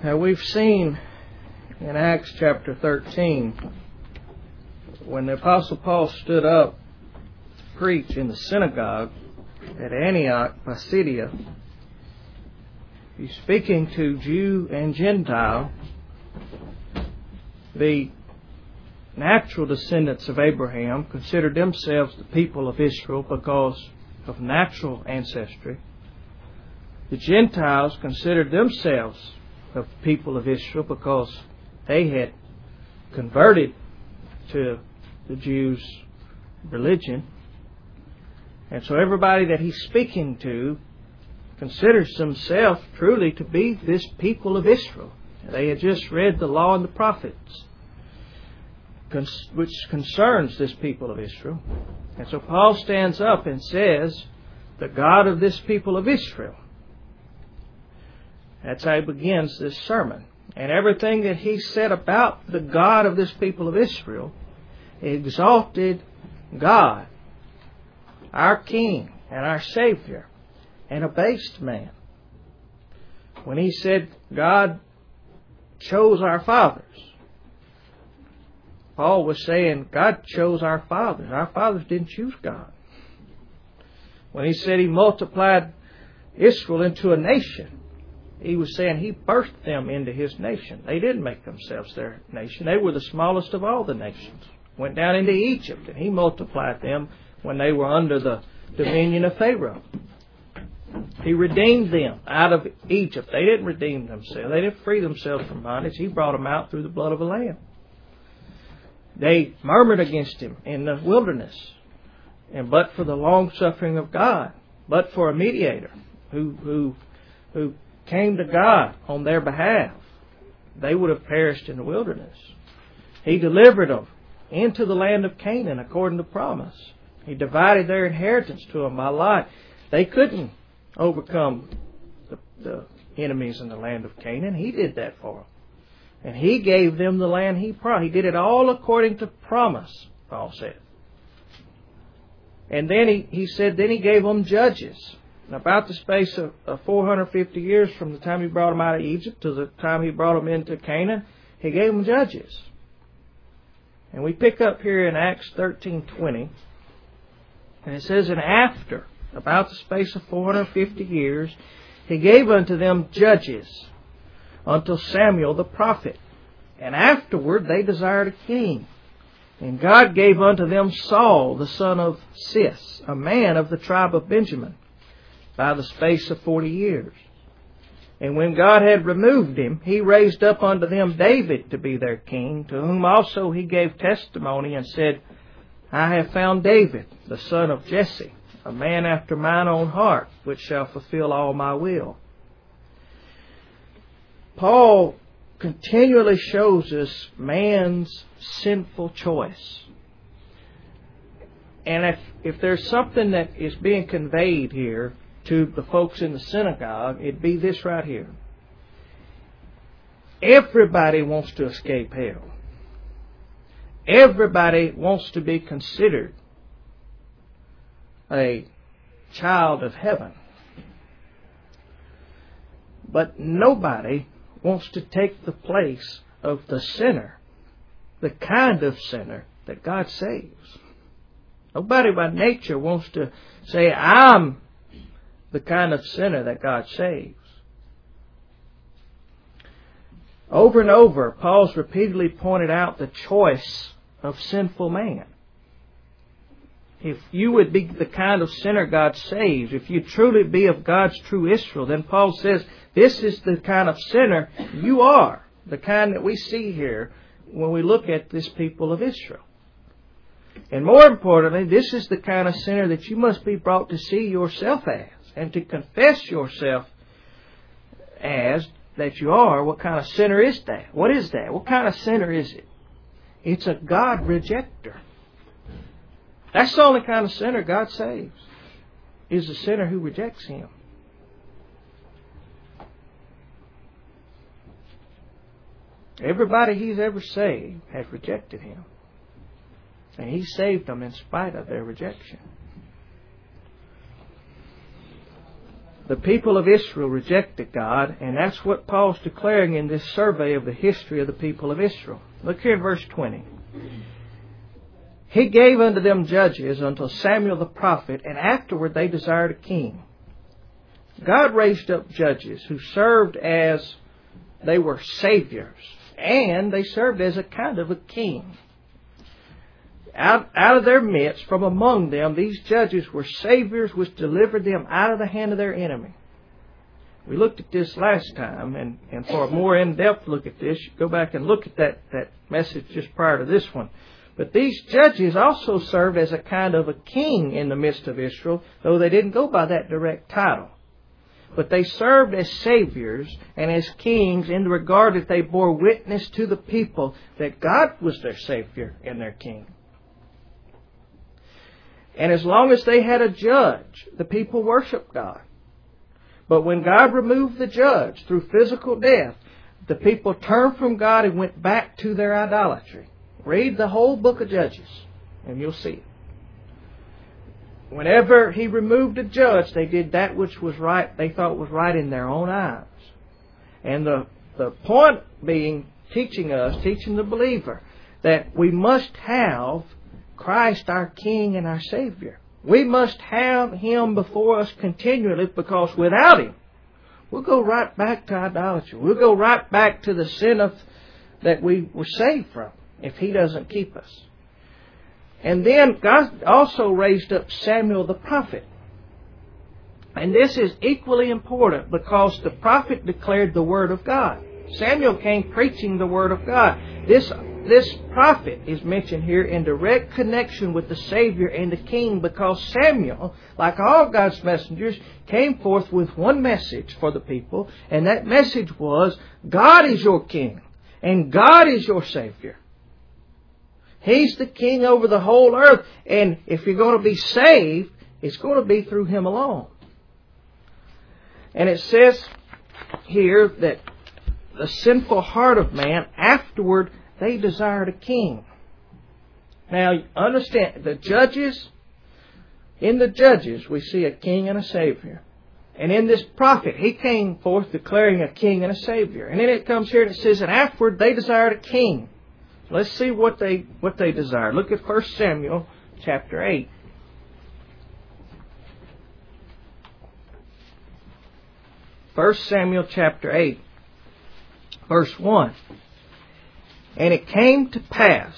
Now we've seen in Acts chapter 13, when the Apostle Paul stood up to preach in the synagogue at Antioch, Pisidia, he's speaking to Jew and Gentile, the natural descendants of Abraham considered themselves the people of Israel because of natural ancestry. The Gentiles considered themselves of the people of Israel because they had converted to the Jews' religion. And so everybody that he's speaking to considers themselves truly to be this people of Israel. They had just read the law and the prophets, which concerns this people of Israel. And so Paul stands up and says, the God of this people of Israel. That's how he begins this sermon. And everything that he said about the God of this people of Israel exalted God, our King and our Savior, and abased man. When he said God chose our fathers, Paul was saying God chose our fathers. Our fathers didn't choose God. When he said he multiplied Israel into a nation, he was saying he birthed them into his nation. They didn't make themselves their nation. They were the smallest of all the nations. Went down into Egypt, and he multiplied them when they were under the dominion of Pharaoh. He redeemed them out of Egypt. They didn't redeem themselves. They didn't free themselves from bondage. He brought them out through the blood of a lamb. They murmured against him in the wilderness. And but for the long suffering of God, but for a mediator who came to God on their behalf, they would have perished in the wilderness. He delivered them into the land of Canaan according to promise. He divided their inheritance to them by lot. They couldn't overcome the enemies in the land of Canaan. He did that for them. And He gave them the land He promised. He did it all according to promise, Paul said. And then he said, then He gave them judges. And about the space of 450 years from the time He brought them out of Egypt to the time He brought them into Canaan, He gave them judges. And we pick up here in Acts 13:20. And it says, and after, about the space of 450 years, He gave unto them judges until Samuel the prophet. And afterward they desired a king. And God gave unto them Saul the son of Cis, a man of the tribe of Benjamin, by the space of 40 years. And when God had removed him, He raised up unto them David to be their king, to whom also He gave testimony and said, I have found David, the son of Jesse, a man after mine own heart, which shall fulfill all my will. Paul continually shows us man's sinful choice. And if there's something that is being conveyed here to the folks in the synagogue, it'd be this right here. Everybody wants to escape hell. Everybody wants to be considered a child of heaven. But nobody wants to take the place of the sinner, the kind of sinner that God saves. Nobody by nature wants to say, I'm the kind of sinner that God saves. Over and over, Paul's repeatedly pointed out the choice of sinful man. If you would be the kind of sinner God saves, if you truly be of God's true Israel, then Paul says, this is the kind of sinner you are. The kind that we see here when we look at this people of Israel. And more importantly, this is the kind of sinner that you must be brought to see yourself as, and to confess yourself as that you are. What kind of sinner is that? What is that? What kind of sinner is it? It's a God rejecter. That's the only kind of sinner God saves, is a sinner who rejects Him. Everybody He's ever saved has rejected Him. And He saved them in spite of their rejection. The people of Israel rejected God, and that's what Paul's declaring in this survey of the history of the people of Israel. Look here in verse 20. He gave unto them judges until Samuel the prophet, and afterward they desired a king. God raised up judges who served as they were saviors, and they served as a kind of a king. Out of their midst, from among them, these judges were saviors which delivered them out of the hand of their enemy. We looked at this last time, and for a more in-depth look at this, go back and look at that message just prior to this one. But these judges also served as a kind of a king in the midst of Israel, though they didn't go by that direct title. But they served as saviors and as kings in the regard that they bore witness to the people that God was their Savior and their King. And as long as they had a judge, the people worshiped God. But when God removed the judge through physical death, the people turned from God and went back to their idolatry. Read the whole book of Judges, and you'll see it. Whenever He removed a judge, they did that which was right, they thought was right in their own eyes. And the point being, teaching the believer, that we must have Christ our King and our Savior. We must have Him before us continually, because without Him, we'll go right back to idolatry. We'll go right back to the sin that we were saved from if He doesn't keep us. And then God also raised up Samuel the prophet. And this is equally important because the prophet declared the Word of God. Samuel came preaching the Word of God. This prophet is mentioned here in direct connection with the Savior and the King, because Samuel, like all God's messengers, came forth with one message for the people, and that message was, God is your King, and God is your Savior. He's the King over the whole earth, and if you're going to be saved, it's going to be through Him alone. And it says here that the sinful heart of man, afterward they desired a king. Now, understand, in the judges, we see a king and a savior. And in this prophet, he came forth declaring a king and a savior. And then it comes here and it says, and afterward they desired a king. So let's see what they desired. Look at 1 Samuel chapter 8. 1 Samuel chapter 8, verse 1. And it came to pass,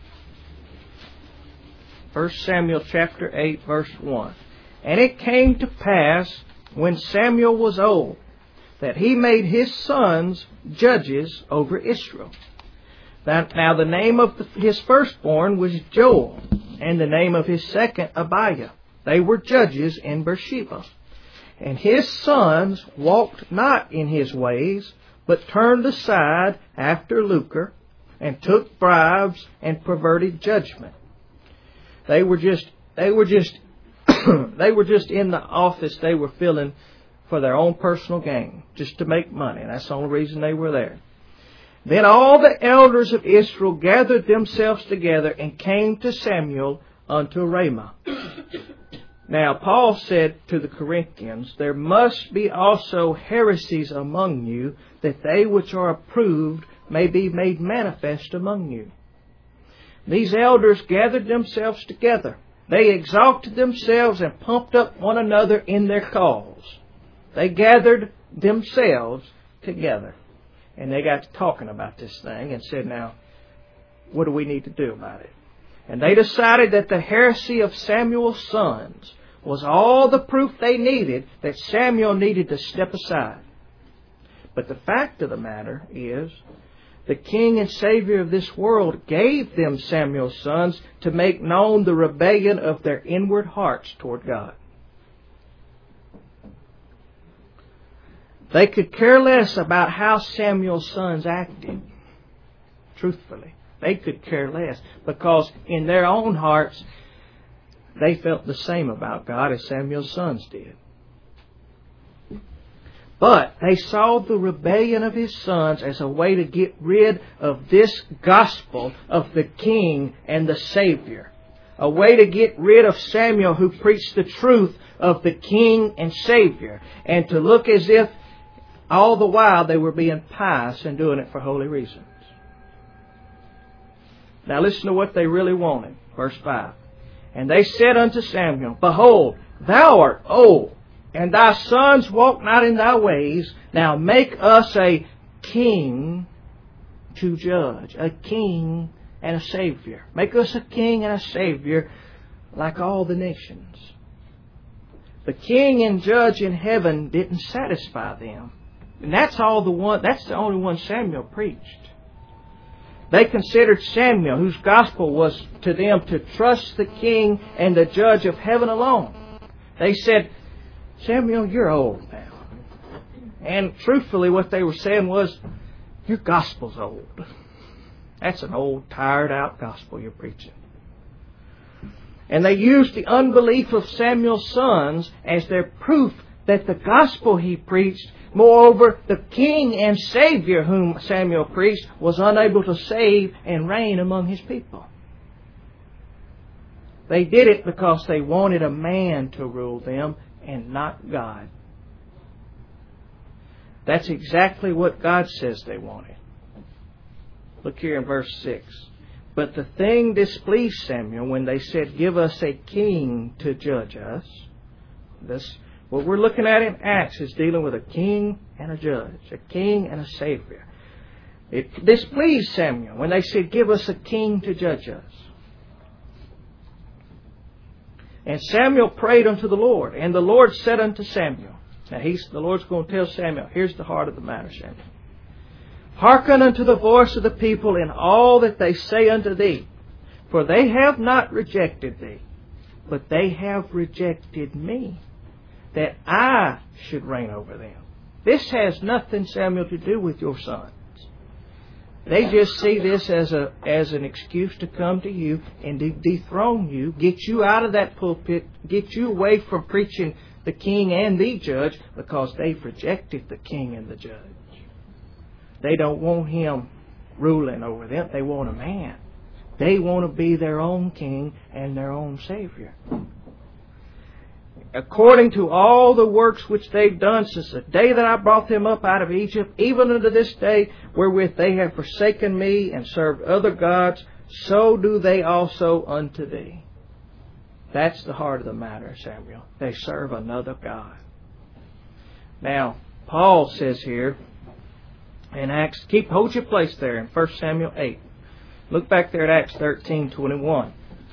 1 Samuel chapter 8, verse 1. And it came to pass, when Samuel was old, that he made his sons judges over Israel. Now the name of his firstborn was Joel, and the name of his second Abiah. They were judges in Beersheba. And his sons walked not in his ways, but turned aside after lucre, and took bribes and perverted judgment. They were just they were just in the office they were filling for their own personal gain, just to make money. And that's the only reason they were there. Then all the elders of Israel gathered themselves together and came to Samuel unto Ramah. Now Paul said to the Corinthians, there must be also heresies among you, that they which are approved may be made manifest among you. These elders gathered themselves together. They exalted themselves and pumped up one another in their cause. They gathered themselves together. And they got to talking about this thing and said, now, what do we need to do about it? And they decided that the heresy of Samuel's sons was all the proof they needed that Samuel needed to step aside. But the fact of the matter is, the King and Savior of this world gave them Samuel's sons to make known the rebellion of their inward hearts toward God. They could care less about how Samuel's sons acted. Truthfully, they could care less, because in their own hearts they felt the same about God as Samuel's sons did. But they saw the rebellion of his sons as a way to get rid of this gospel of the King and the Savior, a way to get rid of Samuel, who preached the truth of the King and Savior, and to look as if all the while they were being pious and doing it for holy reasons. Now listen to what they really wanted. Verse 5. And they said unto Samuel, Behold, thou art old, and thy sons walk not in thy ways. Now make us a king to judge, a king and a Savior. Make us a king and a Savior like all the nations. The king and judge in heaven didn't satisfy them. And that's the only one Samuel preached. They considered Samuel, whose gospel was to them to trust the king and the judge of heaven alone. They said, Samuel, you're old now. And truthfully what they were saying was, your gospel's old. That's an old, tired out gospel you're preaching. And they used the unbelief of Samuel's sons as their proof that the gospel he preached, moreover, the King and Savior whom Samuel preached, was unable to save and reign among his people. They did it because they wanted a man to rule them and not God. That's exactly what God says they wanted. Look here in verse 6. But the thing displeased Samuel when they said, Give us a king to judge us. What we're looking at in Acts is dealing with a king and a judge, a king and a Savior. It displeased Samuel when they said, Give us a king to judge us. And Samuel prayed unto the Lord, and the Lord said unto Samuel. Now the Lord's going to tell Samuel, here's the heart of the matter, Samuel. Hearken unto the voice of the people in all that they say unto thee. For they have not rejected thee, but they have rejected me, that I should reign over them. This has nothing, Samuel, to do with your sons. They just see this as an excuse to come to you and to dethrone you, get you out of that pulpit, get you away from preaching the king and the judge, because they've rejected the king and the judge. They don't want him ruling over them. They want a man. They want to be their own king and their own Savior. According to all the works which they've done since the day that I brought them up out of Egypt, even unto this day, wherewith they have forsaken me and served other gods, so do they also unto thee. That's the heart of the matter, Samuel. They serve another God. Now, Paul says here in Acts, hold your place there in 1 Samuel 8. Look back there at Acts 13:21.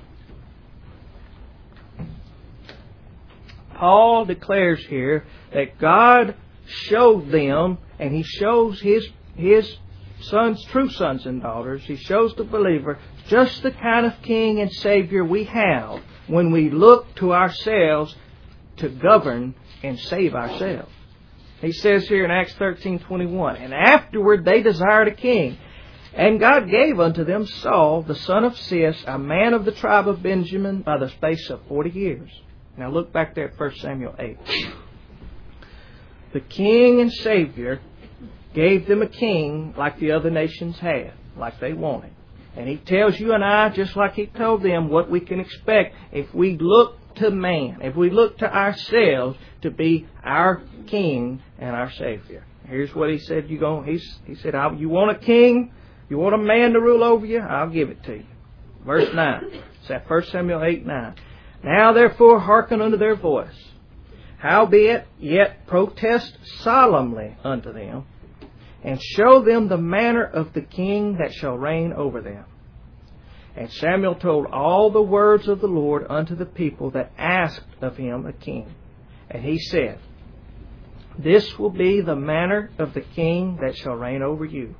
Paul declares here that God showed them, and He shows His sons, true sons and daughters, He shows the believer just the kind of King and Savior we have when we look to ourselves to govern and save ourselves. He says here in Acts 13:21, And afterward they desired a king, and God gave unto them Saul, the son of Cis, a man of the tribe of Benjamin, by the space of 40 years. Now look back there at 1 Samuel 8. The king and Savior gave them a king like the other nations had, like they wanted. And He tells you and I, just like He told them, what we can expect if we look to man, if we look to ourselves to be our king and our Savior. Here's what He said. He said, you want a king? You want a man to rule over you? I'll give it to you. Verse 9. It's at 1 Samuel 8:9. Now therefore hearken unto their voice. Howbeit, yet protest solemnly unto them, and show them the manner of the king that shall reign over them. And Samuel told all the words of the Lord unto the people that asked of him a king. And he said, This will be the manner of the king that shall reign over you.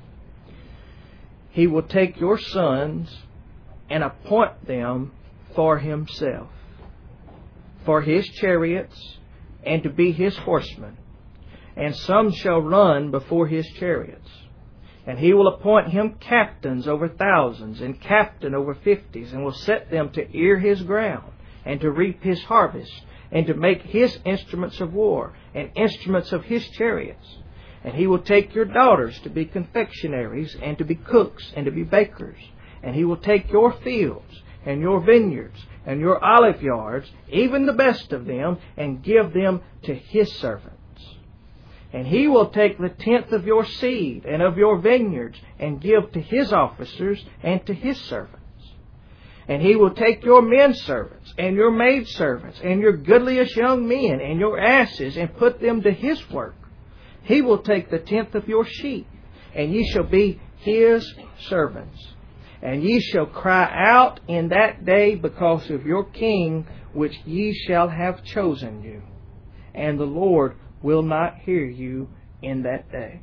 He will take your sons and appoint them for himself, for his chariots, and to be his horsemen. And some shall run before his chariots. And he will appoint him captains over thousands, and captain over 50s, and will set them to ear his ground, and to reap his harvest, and to make his instruments of war, and instruments of his chariots. And he will take your daughters to be confectionaries, and to be cooks, and to be bakers. And he will take your fields, and your vineyards, and your olive yards, even the best of them, and give them to his servants. And he will take the tenth of your seed and of your vineyards, and give to his officers and to his servants. And he will take your men servants, and your maid servants, and your goodliest young men, and your asses, and put them to his work. He will take the tenth of your sheep, and ye shall be his servants. And ye shall cry out in that day because of your king, which ye shall have chosen you. And the Lord will not hear you in that day.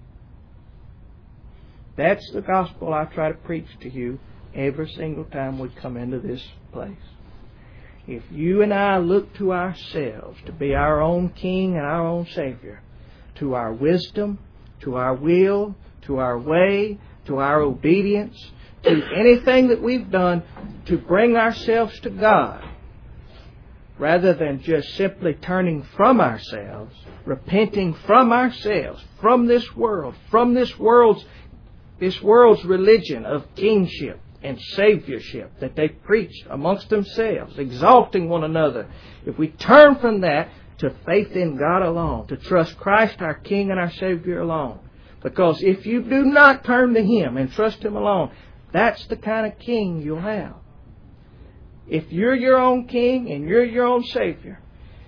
That's the gospel I try to preach to you every single time we come into this place. If you and I look to ourselves to be our own king and our own savior, to our wisdom, to our will, to our way, to our obedience, to anything that we've done to bring ourselves to God, rather than just simply turning from ourselves, repenting from ourselves, from this world, from this world's religion of kingship and saviorship that they preach amongst themselves, exalting one another. If we turn from that to faith in God alone, to trust Christ our King and our Savior alone, because if you do not turn to Him and trust Him alone, that's the kind of king you'll have. If you're your own king and you're your own savior,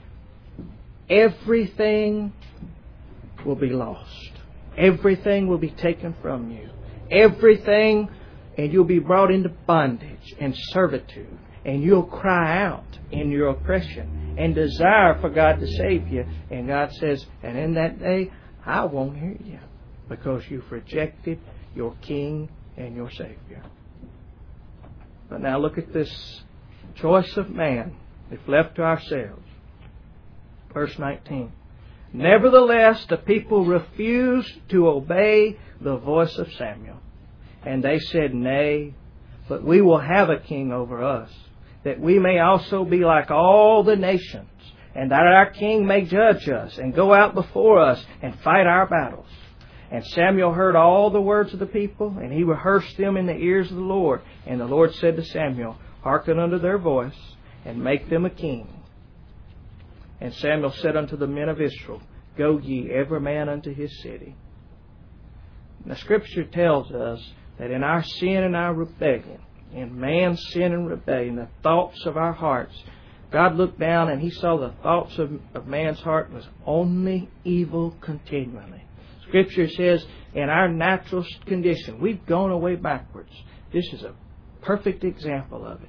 everything will be lost. Everything will be taken from you. Everything, and you'll be brought into bondage and servitude. And you'll cry out in your oppression and desire for God to save you. And God says, and in that day, I won't hear you because you've rejected your king and your Savior. But now look at this choice of man if left to ourselves. Verse 19. Nevertheless, the people refused to obey the voice of Samuel. And they said, Nay, but we will have a king over us, that we may also be like all the nations, and that our king may judge us, and go out before us, and fight our battles. And Samuel heard all the words of the people, and he rehearsed them in the ears of the Lord. And the Lord said to Samuel, Hearken unto their voice, and make them a king. And Samuel said unto the men of Israel, Go ye every man unto his city. The Scripture tells us that in our sin and our rebellion, in man's sin and rebellion, the thoughts of our hearts, God looked down and He saw the thoughts of man's heart was only evil continually. Scripture says in our natural condition, we've gone away backwards. This is a perfect example of it.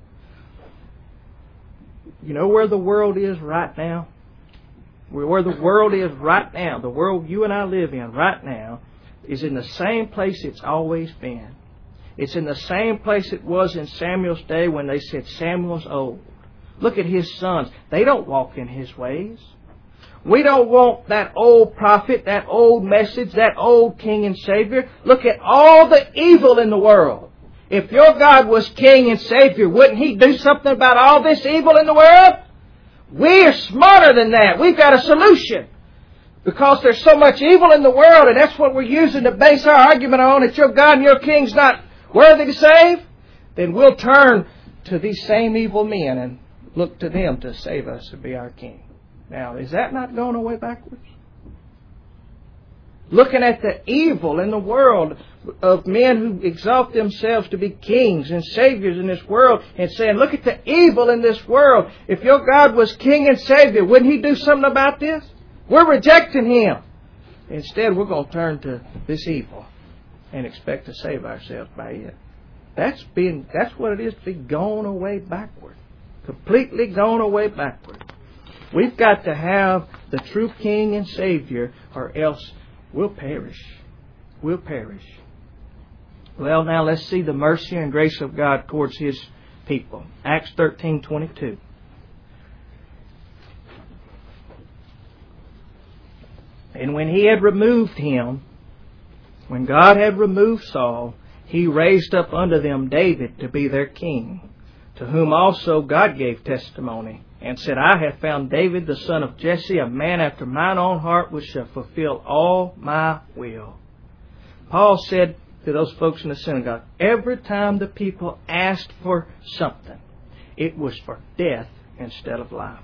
You know where the world is right now? Where the world is right now, the world you and I live in right now, is in the same place it's always been. It's in the same place it was in Samuel's day when they said Samuel's old. Look at his sons. They don't walk in his ways. We don't want that old prophet, that old message, that old king and savior. Look at all the evil in the world. If your God was king and savior, wouldn't He do something about all this evil in the world? We're smarter than that. We've got a solution. Because there's so much evil in the world, and that's what we're using to base our argument on, that your God and your king's not worthy to save, then we'll turn to these same evil men and look to them to save us and be our king. Now, is that not going away backwards? Looking at the evil in the world of men who exalt themselves to be kings and saviors in this world and saying, look at the evil in this world. If your God was king and savior, wouldn't He do something about this? We're rejecting Him. Instead, we're going to turn to this evil and expect to save ourselves by it. That's what it is to be gone away backward. Completely gone away backward. We've got to have the true King and Savior, or else we'll perish. We'll perish. Well, now let's see the mercy and grace of God towards His people. Acts 13:22. And when He had removed him, when God had removed Saul, He raised up unto them David to be their king, to whom also God gave testimony, and said, I have found David the son of Jesse, a man after mine own heart, which shall fulfill all my will. Paul said to those folks in the synagogue. Every time the people asked for something, it was for death instead of life.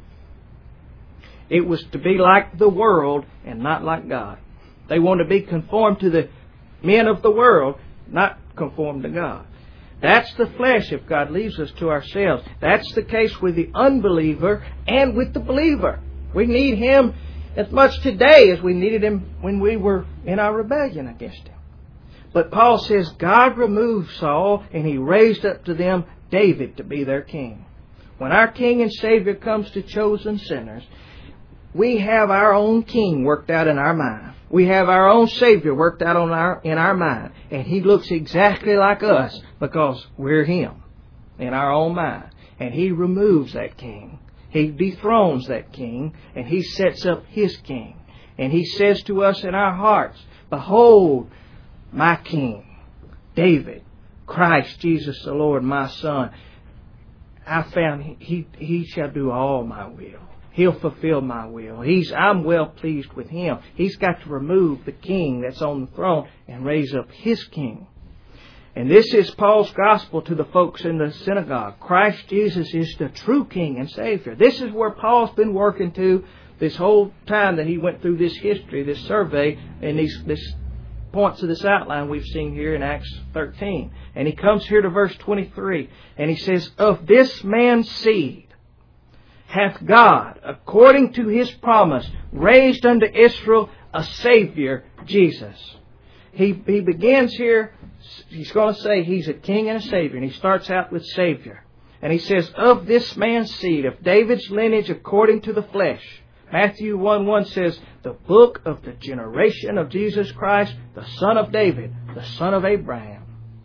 It was to be like the world and not like God. They wanted to be conformed to the men of the world, not conformed to God. That's the flesh if God leaves us to ourselves. That's the case with the unbeliever and with the believer. We need Him as much today as we needed Him when we were in our rebellion against Him. But Paul says God removed Saul and He raised up to them David to be their king. When our King and Savior comes to chosen sinners, we have our own king worked out in our mind. We have our own Savior worked out in our mind. And He looks exactly like us because we're Him in our own mind. And He removes that king. He dethrones that king and He sets up His king. And He says to us in our hearts, "Behold, my king, David, Christ Jesus the Lord, my son. I found he shall do all my will. He'll fulfill my will. I'm well pleased with Him." He's got to remove the king that's on the throne and raise up His king. And this is Paul's gospel to the folks in the synagogue. Christ Jesus is the true King and Savior. This is where Paul's been working to this whole time that he went through this history, this survey, and this points of this outline we've seen here in Acts 13. And he comes here to verse 23, and he says, "Of this man's seed hath God, according to His promise, raised unto Israel a Savior, Jesus." He begins here, he's going to say He's a King and a Savior, and he starts out with Savior. And he says, "Of this man's seed, of David's lineage according to the flesh." Matthew 1:1 says, "The book of the generation of Jesus Christ, the son of David, the son of Abraham."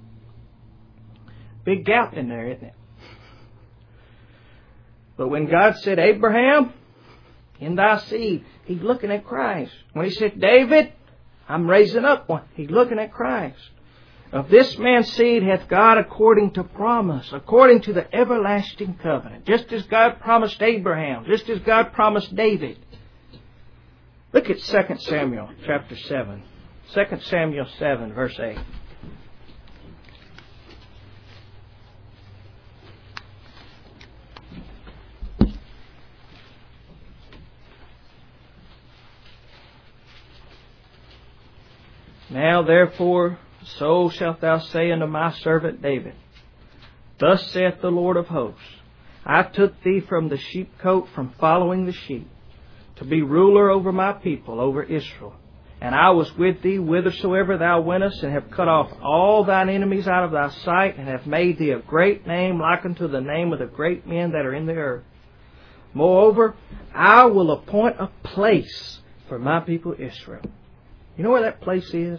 Big gap in there, isn't it? But when God said, "Abraham, in thy seed," He's looking at Christ. When He said, "David, I'm raising up one," He's looking at Christ. "Of this man's seed hath God according to promise, according to the everlasting covenant." Just as God promised Abraham, just as God promised David. Look at 2 Samuel chapter 7. 2 Samuel 7 verse 8. "Now therefore, so shalt thou say unto my servant David, Thus saith the Lord of hosts, I took thee from the sheepcote, from following the sheep, to be ruler over my people, over Israel. And I was with thee whithersoever thou wentest, and have cut off all thine enemies out of thy sight, and have made thee a great name, like unto the name of the great men that are in the earth. Moreover, I will appoint a place for my people Israel." You know where that place is?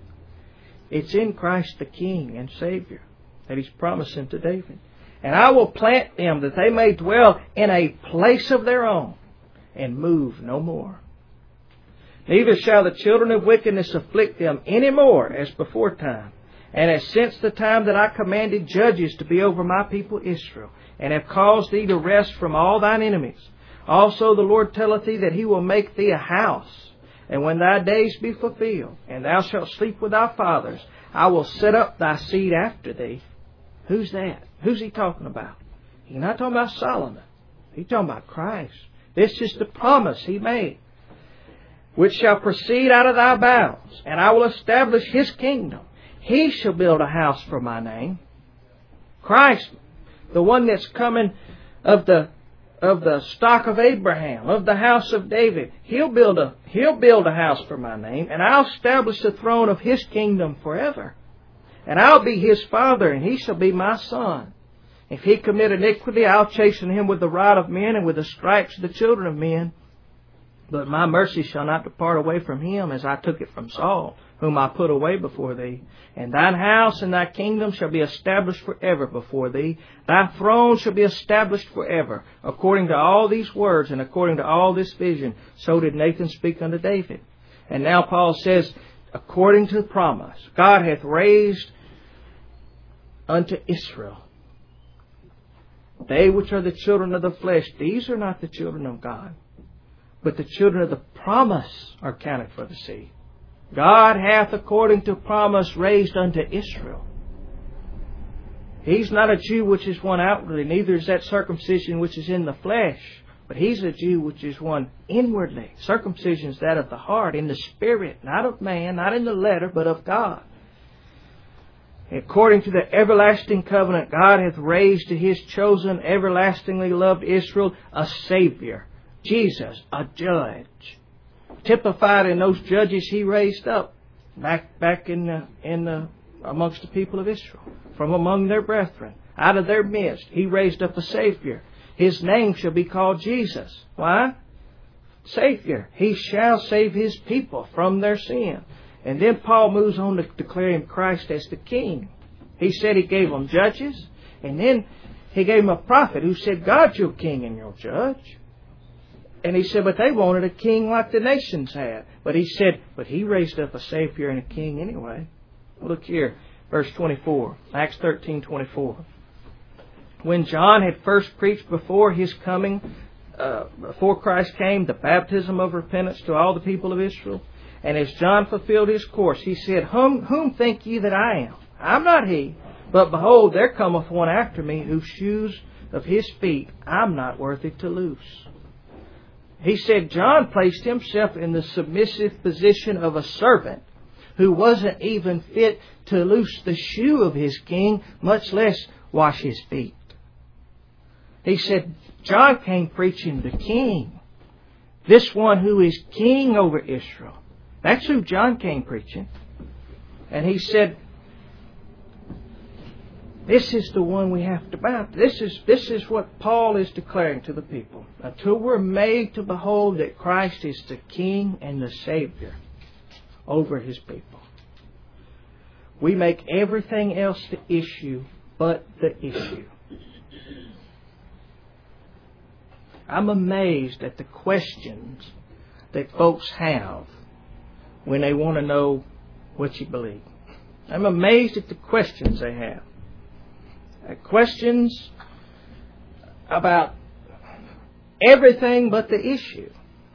It's in Christ the King and Savior that He's promising to David. "And I will plant them that they may dwell in a place of their own and move no more. Neither shall the children of wickedness afflict them any more as before time. And as since the time that I commanded judges to be over my people Israel, and have caused thee to rest from all thine enemies. Also the Lord telleth thee that He will make thee a house. And when thy days be fulfilled, and thou shalt sleep with thy fathers, I will set up thy seed after thee." Who's that? Who's he talking about? He's not talking about Solomon. He's talking about Christ. This is the promise He made. "Which shall proceed out of thy bowels, and I will establish His kingdom. He shall build a house for my name." Christ, the one that's coming of the stock of Abraham, of the house of David. He'll build a house for my name, and I'll establish the throne of His kingdom forever. And I'll be His father, and He shall be my son. If he commit iniquity, I'll chasten him with the rod of men, and with the stripes of the children of men. But my mercy shall not depart away from him, as I took it from Saul, whom I put away before thee. And thine house and thy kingdom shall be established forever before thee. Thy throne shall be established forever. According to all these words and according to all this vision, so did Nathan speak unto David. And now Paul says, according to the promise, God hath raised unto Israel they which are the children of the flesh. These are not the children of God, but the children of the promise are counted for the seed. God hath according to promise raised unto Israel. He's not a Jew which is one outwardly, neither is that circumcision which is in the flesh. But He's a Jew which is one inwardly. Circumcision is that of the heart, in the spirit, not of man, not in the letter, but of God. According to the everlasting covenant, God hath raised to His chosen, everlastingly loved Israel a Savior, Jesus, a judge, typified in those judges He raised up back in amongst the people of Israel, from among their brethren, out of their midst. He raised up a Savior. His name shall be called Jesus. Why? Savior. He shall save His people from their sin. And then Paul moves on to declaring Christ as the King. He said He gave them judges, and then He gave them a prophet who said, God's your King and your judge. And he said, but they wanted a king like the nations had. But he said, but He raised up a Savior and a King anyway. Look here, verse 24, Acts 13:24. When John had first preached before his coming, before Christ came, the baptism of repentance to all the people of Israel, and as John fulfilled his course, he said, Whom think ye that I am? I'm not he. But behold, there cometh one after me, whose shoes of his feet I'm not worthy to loose. He said John placed himself in the submissive position of a servant who wasn't even fit to loose the shoe of his king, much less wash his feet. He said John came preaching the King, this one who is King over Israel. That's who John came preaching. And he said, this is the one we have to bow to. This is what Paul is declaring to the people. Until we're made to behold that Christ is the King and the Savior over His people, we make everything else the issue but the issue. I'm amazed at the questions that folks have when they want to know what you believe. I'm amazed at the questions they have. Questions about everything but the issue.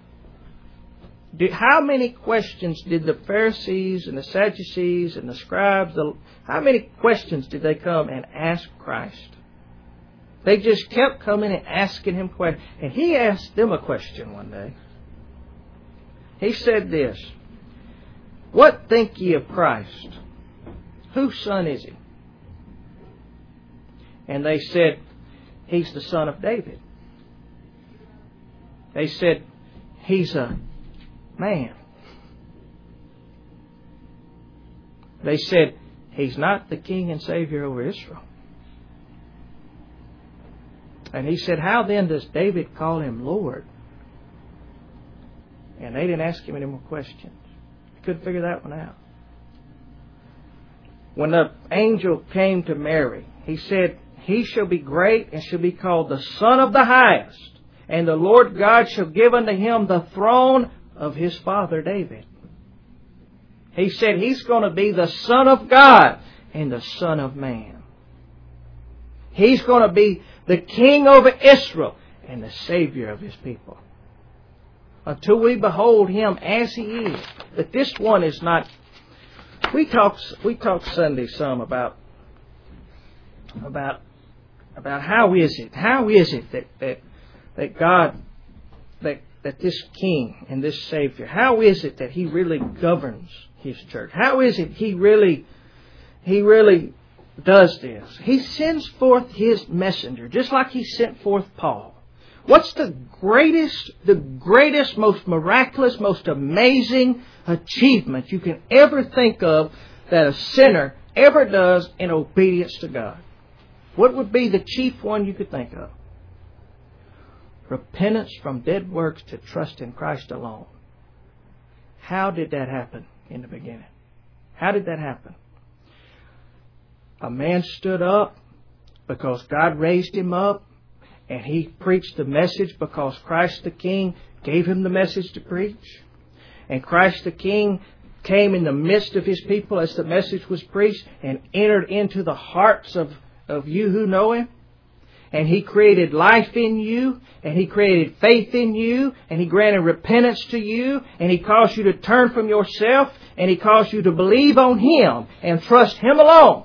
How many questions did the Pharisees and the Sadducees and the scribes, how many questions did they come and ask Christ? They just kept coming and asking Him questions. And He asked them a question one day. He said this, what think ye of Christ? Whose son is He? And they said, He's the son of David. They said, He's a man. They said, He's not the King and Savior over Israel. And He said, how then does David call Him Lord? And they didn't ask Him any more questions. They couldn't figure that one out. When the angel came to Mary, he said, He shall be great and shall be called the Son of the Highest. And the Lord God shall give unto Him the throne of His father David. He said He's going to be the Son of God and the Son of Man. He's going to be the King over Israel and the Savior of His people. Until we behold Him as He is. But this one is not... We talk Sunday some about how is it that God, that this King and this Savior, how is it that He really governs His church? How is it He really does this? He sends forth His messenger, just like He sent forth Paul. What's the greatest, most miraculous, most amazing achievement you can ever think of that a sinner ever does in obedience to God? What would be the chief one you could think of? Repentance from dead works to trust in Christ alone. How did that happen in the beginning? How did that happen? A man stood up because God raised him up, and he preached the message because Christ the King gave him the message to preach. And Christ the King came in the midst of His people as the message was preached and entered into the hearts of you who know Him. and He created life in you, and He created faith in you, and He granted repentance to you, and He calls you to turn from yourself, and He calls you to believe on Him and trust Him alone,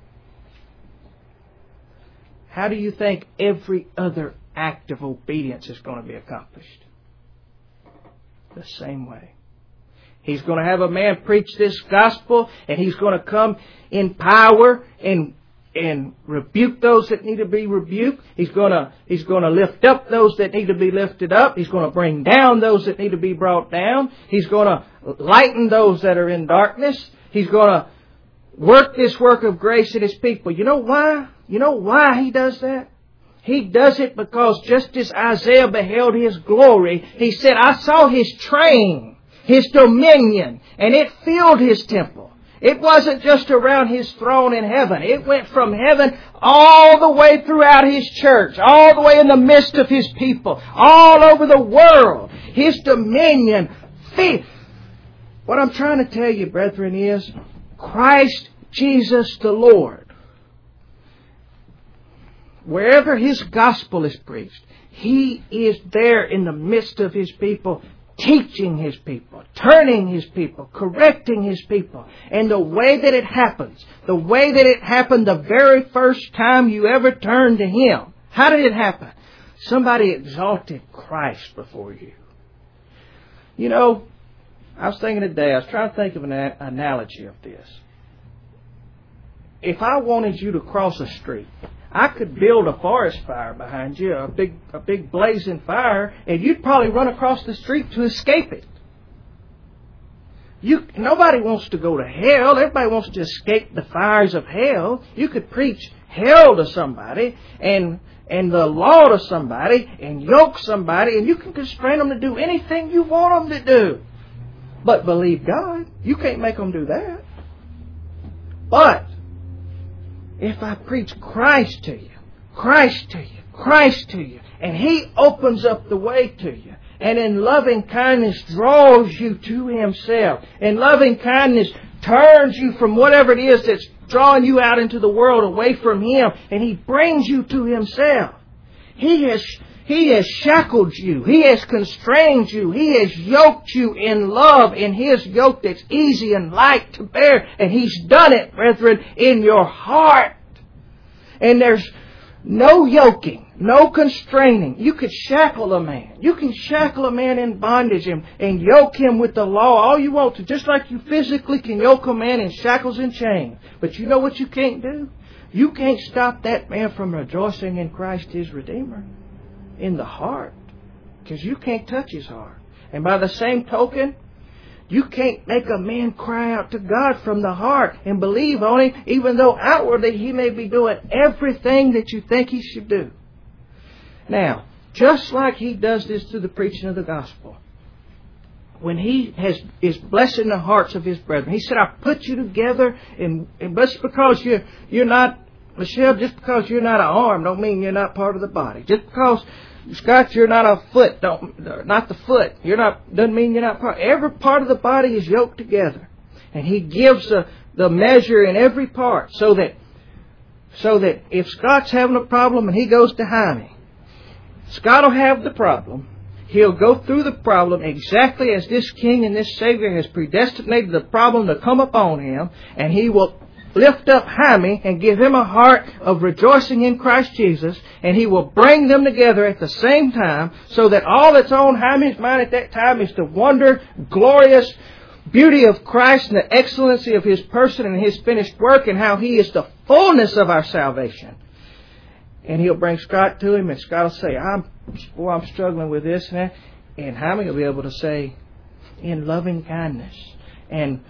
how do you think every other act of obedience is going to be accomplished? The same way. He's going to have a man preach this gospel, and he's going to come in power and rebuke those that need to be rebuked. He's going to lift up those that need to be lifted up. He's going to bring down those that need to be brought down. He's going to lighten those that are in darkness. He's going to work this work of grace in His people. You know why? You know why He does that? He does it because just as Isaiah beheld His glory, he said, I saw His train, His dominion, and it filled His temple. It wasn't just around His throne in heaven. It went from heaven all the way throughout His church, all the way in the midst of His people, all over the world. His dominion. What I'm trying to tell you, brethren, is Christ Jesus the Lord, wherever His gospel is preached, He is there in the midst of His people, teaching His people, turning His people, correcting His people. And the way that it happens, the way that it happened the very first time you ever turned to Him, how did it happen? Somebody exalted Christ before you. You know, I was thinking today, I was trying to think of an analogy of this. If I wanted you to cross a street, I could build a forest fire behind you, a big blazing fire, and you'd probably run across the street to escape it. Nobody wants to go to hell. Everybody wants to escape the fires of hell. You could preach hell to somebody and the law to somebody and yoke somebody, and you can constrain them to do anything you want them to do. But believe God, you can't make them do that. But if I preach Christ to you, Christ to you, Christ to you, and He opens up the way to you, and in loving kindness draws you to Himself, and loving kindness turns you from whatever it is that's drawing you out into the world away from Him, and He brings you to Himself. He has shackled you. He has constrained you. He has yoked you in love, in His yoke that's easy and light to bear. And He's done it, brethren, in your heart. And there's no yoking, no constraining. You could shackle a man. You can shackle a man in bondage and yoke him with the law all you want to. Just like you physically can yoke a man in shackles and chains. But you know what you can't do? You can't stop that man from rejoicing in Christ His Redeemer. In the heart, because you can't touch his heart. And by the same token, you can't make a man cry out to God from the heart and believe on Him, even though outwardly he may be doing everything that you think he should do. Now, just like He does this through the preaching of the gospel, when He is blessing the hearts of His brethren, He said, I put you together, and just because you're not, Michelle, just because you're not an arm don't mean you're not part of the body. Just because, Scott, you're not a foot, not the foot, doesn't mean you're not part. Every part of the body is yoked together. And He gives the measure in every part so that if Scott's having a problem and he goes to Jaime, Scott will have the problem. He'll go through the problem exactly as this King and this Savior has predestinated the problem to come upon him, and He will lift up Jaime and give him a heart of rejoicing in Christ Jesus, and He will bring them together at the same time so that all that's on Jaime's mind at that time is the wonder, glorious beauty of Christ and the excellency of His person and His finished work and how He is the fullness of our salvation. And he'll bring Scott to him, and Scott will say, I'm struggling with this and that. And Jaime will be able to say, in loving kindness. And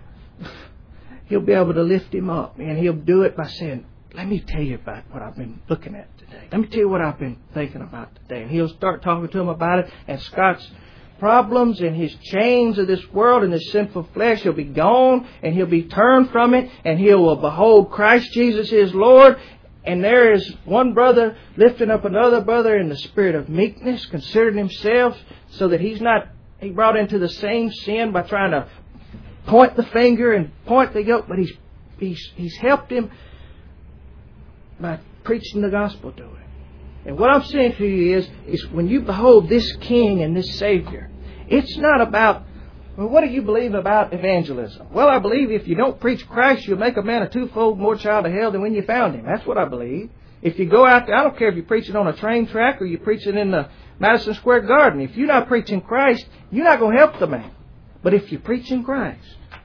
he'll be able to lift him up. And he'll do it by saying, let me tell you about what I've been looking at today. Let me tell you what I've been thinking about today. And he'll start talking to him about it. And Scott's problems and his chains of this world and this sinful flesh will be gone. And he'll be turned from it. And he will behold Christ Jesus his Lord. And there is one brother lifting up another brother in the spirit of meekness, considering himself, so that he brought into the same sin by trying to point the finger and point the yoke, but he's helped him by preaching the gospel to him. And what I'm saying to you is when you behold this King and this Savior, it's not about, well, what do you believe about evangelism? Well, I believe if you don't preach Christ, you'll make a man a twofold more child of hell than when you found him. That's what I believe. If you go out there, I don't care if you're preaching on a train track or you're preaching in the Madison Square Garden. If you're not preaching Christ, you're not going to help the man. But if you're preaching Christ,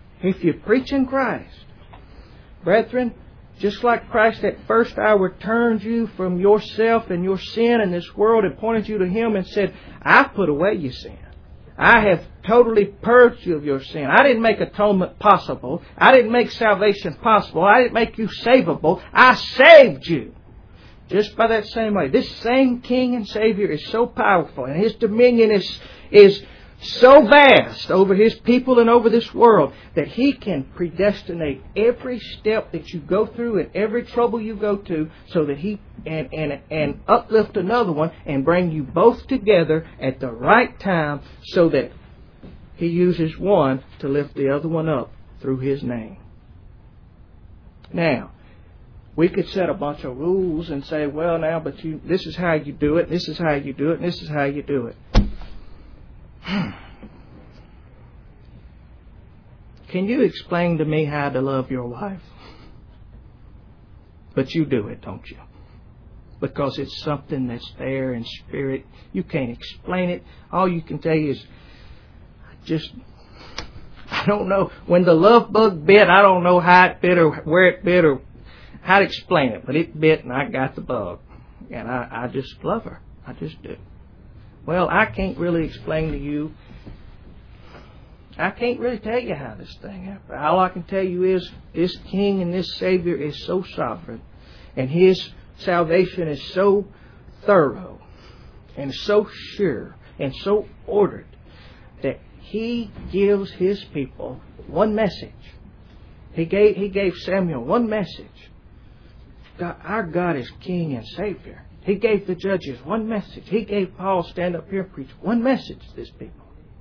brethren, just like Christ at first hour turned you from yourself and your sin in this world and pointed you to Him and said, I've put away your sin. I have totally purged you of your sin. I didn't make atonement possible. I didn't make salvation possible. I didn't make you savable. I saved you. Just by that same way. This same King and Savior is so powerful, and His dominion is so vast over His people and over this world that He can predestinate every step that you go through and every trouble you go to, so that He and uplift another one and bring you both together at the right time, so that He uses one to lift the other one up through His name. Now, we could set a bunch of rules and say, well, now, but this is how you do it, this is how you do it, and this is how you do it. Can you explain to me how to love your wife? But you do it, don't you? Because it's something that's there in spirit. You can't explain it. All you can tell you is, I don't know. When the love bug bit, I don't know how it bit or where it bit or how to explain it. But it bit and I got the bug. And I just love her. I just do. Well, I can't really explain to you. I can't really tell you how this thing happened. All I can tell you is this King and this Savior is so sovereign, and His salvation is so thorough and so sure and so ordered that He gives His people one message. He gave Samuel one message. Our God is King and Savior. He gave the judges one message. He gave Paul stand up here and preach one message to this people.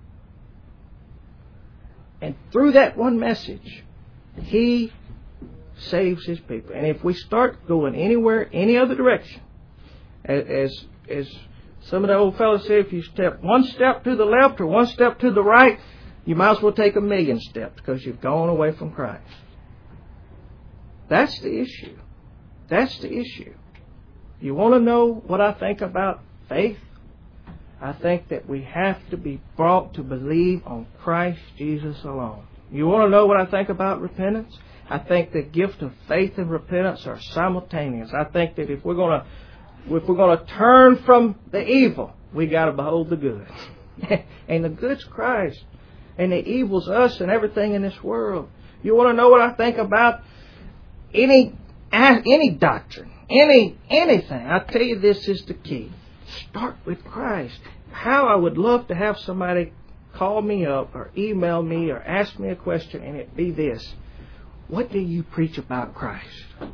And through that one message, He saves His people. And if we start going anywhere, any other direction, as some of the old fellows say, if you step one step to the left or one step to the right, you might as well take 1,000,000 steps, because you've gone away from Christ. That's the issue. That's the issue. You want to know what I think about faith? I think that we have to be brought to believe on Christ Jesus alone. You want to know what I think about repentance? I think the gift of faith and repentance are simultaneous. I think that if we're going to turn from the evil, we got to behold the good. And the good's Christ, and the evil's us and everything in this world. You want to know what I think about any doctrine, anything? I tell you, this is the key. Start with Christ. How I would love to have somebody call me up or email me or ask me a question, and it be this: what do you preach about Christ?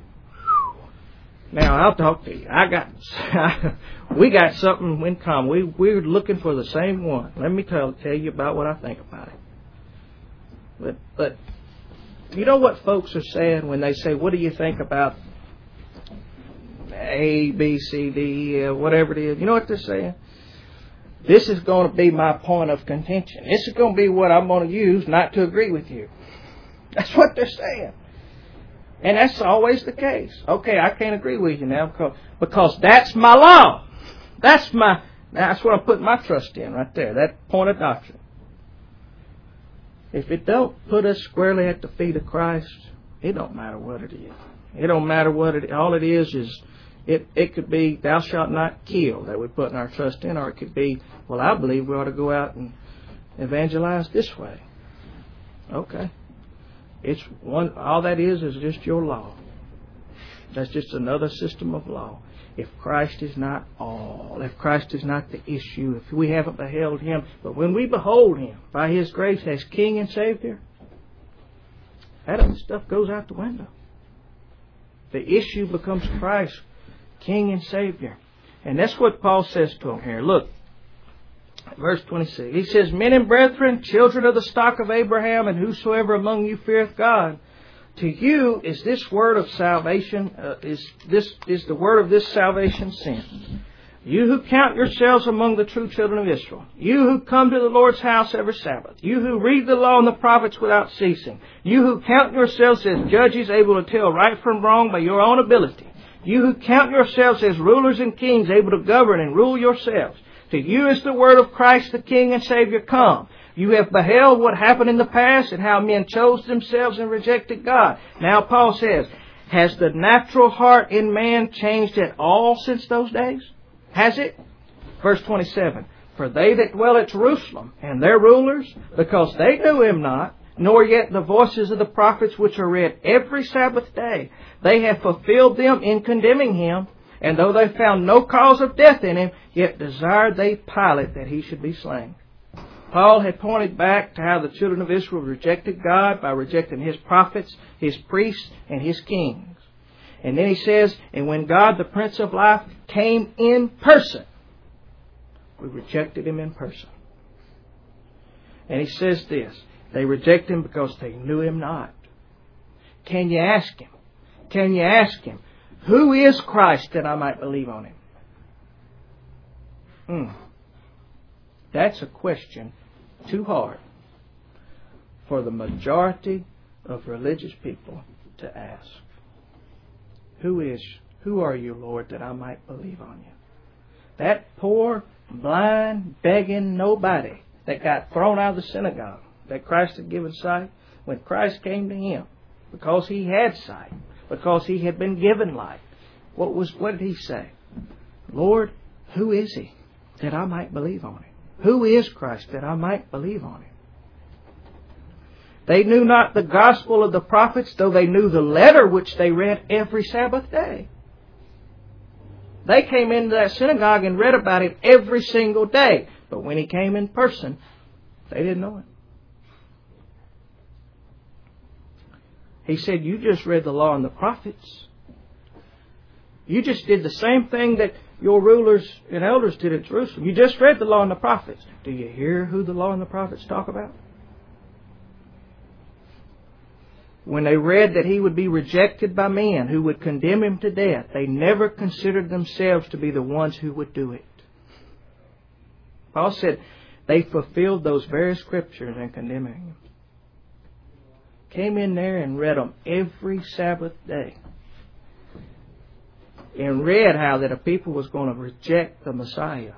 Now, I'll talk to you. We got something in common. We're looking for the same one. Let me tell you about what I think about it. But you know what folks are saying when they say, what do you think about A, B, C, D, whatever it is? You know what they're saying? This is going to be my point of contention. This is going to be what I'm going to use not to agree with you. That's what they're saying. And that's always the case. Okay, I can't agree with you now because that's my law. That's what I'm putting my trust in right there, that point of doctrine. If it don't put us squarely at the feet of Christ, it don't matter what it is. It don't matter what it is. All it is it could be thou shalt not kill that we're putting our trust in, or it could be, well, I believe we ought to go out and evangelize this way. Okay. It's one. All that is just your law. That's just another system of law. If Christ is not all, if Christ is not the issue, if we haven't beheld Him, but when we behold Him by His grace as King and Savior, that other stuff goes out the window. The issue becomes Christ, King and Savior. And that's what Paul says to him here. Look, verse 26. He says, men and brethren, children of the stock of Abraham, and whosoever among you feareth God, to you is this word of salvation, is the word of this salvation sent. You who count yourselves among the true children of Israel. You who come to the Lord's house every Sabbath. You who read the law and the prophets without ceasing. You who count yourselves as judges able to tell right from wrong by your own ability. You who count yourselves as rulers and kings able to govern and rule yourselves. To you is the word of Christ the King and Savior come. You have beheld what happened in the past and how men chose themselves and rejected God. Now Paul says, has the natural heart in man changed at all since those days? Has it? Verse 27. For they that dwell at Jerusalem and their rulers, because they knew him not, nor yet the voices of the prophets which are read every Sabbath day, they have fulfilled them in condemning him. And though they found no cause of death in him, yet desired they Pilate that he should be slain. Paul had pointed back to how the children of Israel rejected God by rejecting His prophets, His priests, and His kings. And then he says, and when God, the Prince of Life, came in person, we rejected Him in person. And he says this, they reject Him because they knew Him not. Can you ask Him? Can you ask Him, who is Christ that I might believe on Him? That's a question too hard for the majority of religious people to ask. Who are you, Lord, that I might believe on you? That poor, blind, begging nobody that got thrown out of the synagogue, that Christ had given sight, when Christ came to him, because he had sight, because he had been given light, what did he say? Lord, who is He that I might believe on Him? Who is Christ that I might believe on Him? They knew not the gospel of the prophets, though they knew the letter which they read every Sabbath day. They came into that synagogue and read about Him every single day. But when He came in person, they didn't know Him. He said, you just read the law and the prophets. You just did the same thing that your rulers and elders did at Jerusalem. You just read the law and the prophets. Do you hear who the law and the prophets talk about? When they read that He would be rejected by men who would condemn Him to death, they never considered themselves to be the ones who would do it. Paul said they fulfilled those very scriptures in condemning Him. Came in there and read them every Sabbath day. And read how that a people was going to reject the Messiah.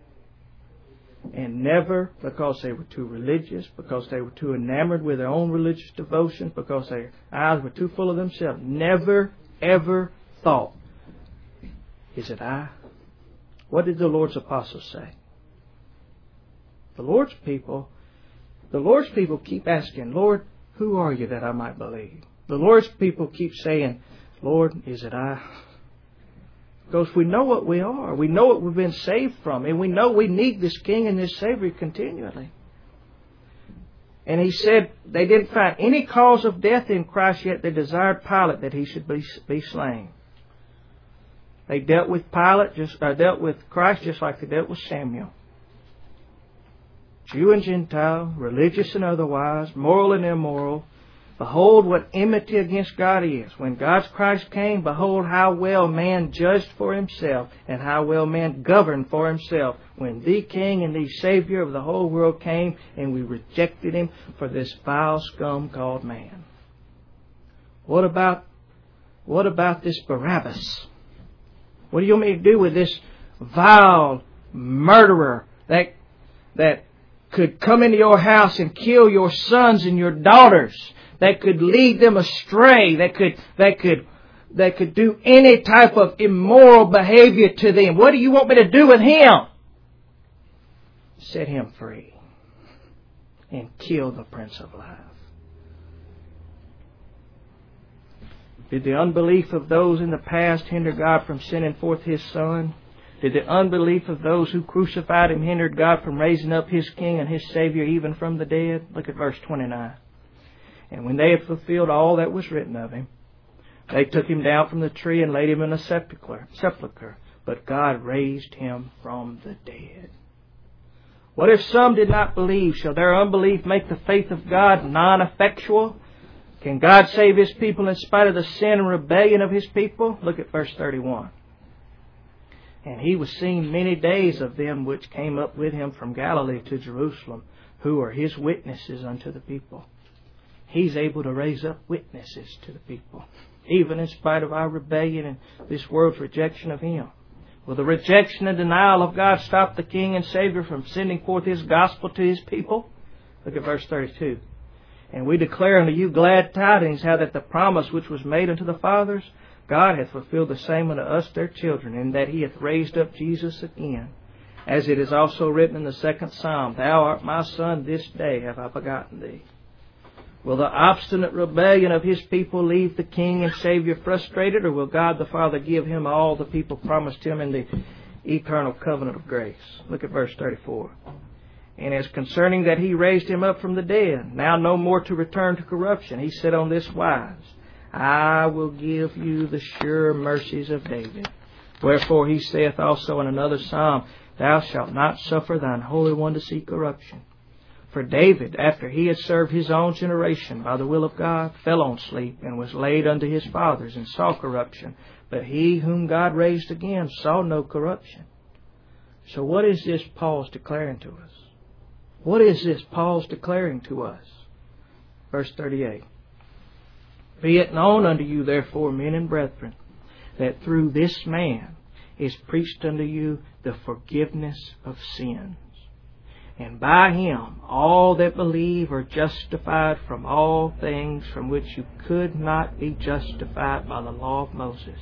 And never, because they were too religious, because they were too enamored with their own religious devotion, because their eyes were too full of themselves, never, ever thought, is it I? What did the Lord's apostles say? The Lord's people keep asking, Lord, who are you that I might believe? The Lord's people keep saying, Lord, is it I? Because we know what we are. We know what we've been saved from. And we know we need this King and this Savior continually. And he said they didn't find any cause of death in Christ, yet they desired Pilate that He should be slain. They dealt with dealt with Christ just like they dealt with Samuel. Jew and Gentile, religious and otherwise, moral and immoral. Behold what enmity against God is. When God's Christ came, behold how well man judged for himself and how well man governed for himself. When the King and the Savior of the whole world came and we rejected Him for this vile scum called man. What about this Barabbas? What do you want me to do with this vile murderer that could come into your house and kill your sons and your daughters? That could lead them astray, that could do any type of immoral behavior to them. What do you want me to do with him? Set him free and kill the Prince of Life. Did the unbelief of those in the past hinder God from sending forth His Son? Did the unbelief of those who crucified Him hinder God from raising up His King and His Savior even from the dead? Look at verse 29. And when they had fulfilled all that was written of Him, they took Him down from the tree and laid Him in a sepulchre. But God raised Him from the dead. What if some did not believe? Shall their unbelief make the faith of God non-effectual? Can God save His people in spite of the sin and rebellion of His people? Look at verse 31. And he was seen many days of them which came up with him from Galilee to Jerusalem, who are his witnesses unto the people. He's able to raise up witnesses to the people, even in spite of our rebellion and this world's rejection of him. Will the rejection and denial of God stop the King and Savior from sending forth his gospel to his people? Look at verse 32. And we declare unto you glad tidings, how that the promise which was made unto the fathers, God hath fulfilled the same unto us their children, in that he hath raised up Jesus again. As it is also written in the 2nd Psalm, Thou art my son, this day have I begotten thee. Will the obstinate rebellion of his people leave the King and Savior frustrated, or will God the Father give him all the people promised him in the eternal covenant of grace? Look at verse 34. And as concerning that he raised him up from the dead, now no more to return to corruption, he said on this wise, I will give you the sure mercies of David. Wherefore he saith also in another psalm, Thou shalt not suffer thine Holy One to see corruption. For David, after he had served his own generation by the will of God, fell on sleep, and was laid unto his fathers, and saw corruption. But he whom God raised again saw no corruption. So what is this Paul's declaring to us? What is this Paul's declaring to us? Verse 38. Be it known unto you, therefore, men and brethren, that through this man is preached unto you the forgiveness of sins. And by him all that believe are justified from all things from which you could not be justified by the law of Moses.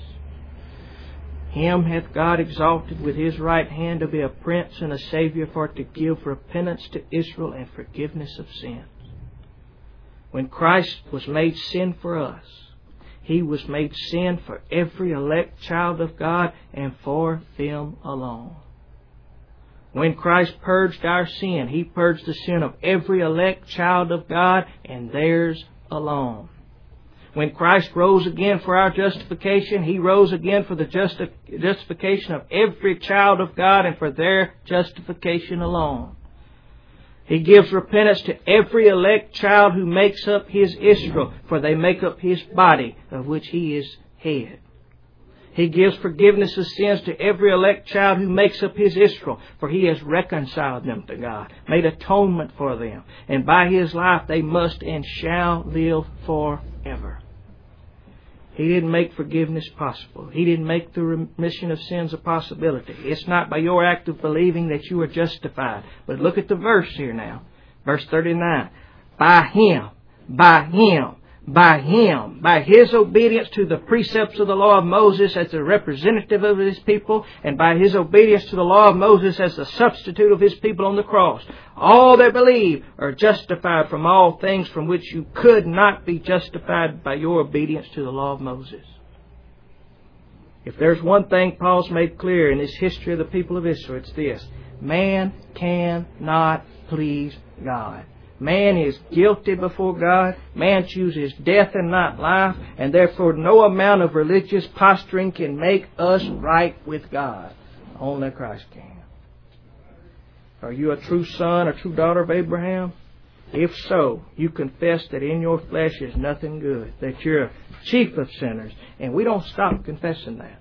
Him hath God exalted with his right hand to be a prince and a Savior, for to give repentance to Israel and forgiveness of sins. When Christ was made sin for us, he was made sin for every elect child of God and for them alone. When Christ purged our sin, he purged the sin of every elect child of God and theirs alone. When Christ rose again for our justification, he rose again for the justification of every child of God and for their justification alone. He gives repentance to every elect child who makes up his Israel, for they make up his body, of which he is head. He gives forgiveness of sins to every elect child who makes up his Israel, for he has reconciled them to God, made atonement for them, and by his life they must and shall live forever. He didn't make forgiveness possible. He didn't make the remission of sins a possibility. It's not by your act of believing that you are justified. But look at the verse here now. Verse 39. By him, by his obedience to the precepts of the law of Moses as the representative of his people, and by his obedience to the law of Moses as the substitute of his people on the cross, all that believe are justified from all things from which you could not be justified by your obedience to the law of Moses. If there's one thing Paul's made clear in his history of the people of Israel, it's this: man cannot please God. Man is guilty before God. Man chooses death and not life, and therefore no amount of religious posturing can make us right with God. Only Christ can. Are you a true son or true daughter of Abraham? If so, you confess that in your flesh is nothing good, that you're a chief of sinners, and we don't stop confessing that.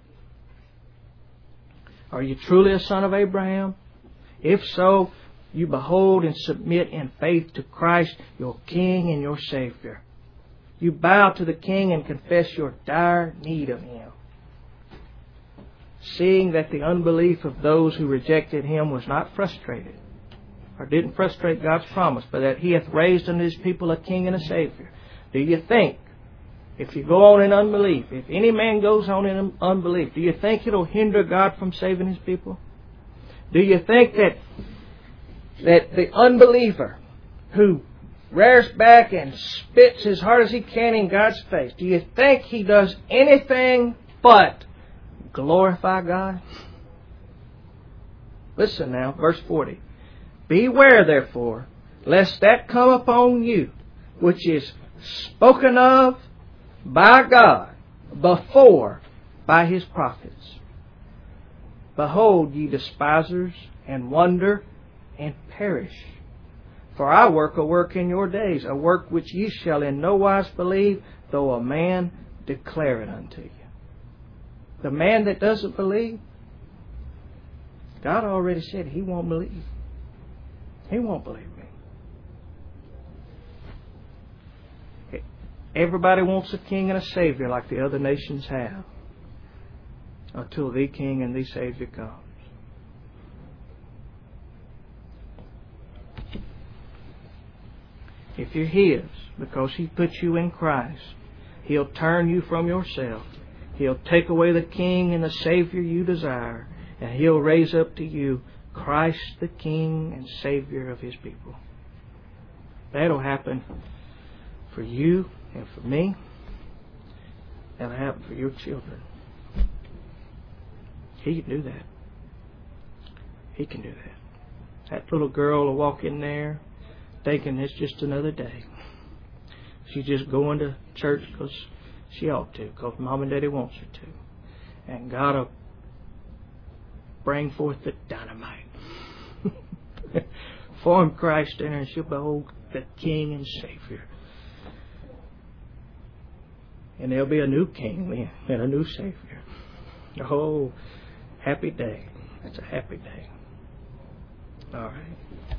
Are you truly a son of Abraham? If so, you behold and submit in faith to Christ, your King and your Savior. You bow to the King and confess your dire need of Him. Seeing that the unbelief of those who rejected Him was not frustrated, or didn't frustrate God's promise, but that He hath raised unto His people a King and a Savior. Do you think, if you go on in unbelief, if any man goes on in unbelief, do you think it'll hinder God from saving His people? Do you think that the unbeliever who rears back and spits as hard as he can in God's face, do you think he does anything but glorify God? Listen now, verse 40. Beware therefore, lest that come upon you, which is spoken of by God before by His prophets. Behold, ye despisers, and wonder, and perish. For I work a work in your days, a work which ye shall in no wise believe, though a man declare it unto you. The man that doesn't believe, God already said He won't believe. He won't believe me. Everybody wants a king and a savior like the other nations have, until the king and the savior comes. If you're His, because He put you in Christ, He'll turn you from yourself. He'll take away the king and the savior you desire, and He'll raise up to you Christ the King and Savior of His people. That'll happen for you and for me. That'll happen for your children. He can do that. He can do that. That little girl will walk in there thinking it's just another day. She's just going to church because she ought to, because Mom and Daddy wants her to. And God will bring forth the dynamite. Form Christ in her, and she'll behold the King and Savior. And there'll be a new King then, and a new Savior. Oh, happy day. That's a happy day. All right.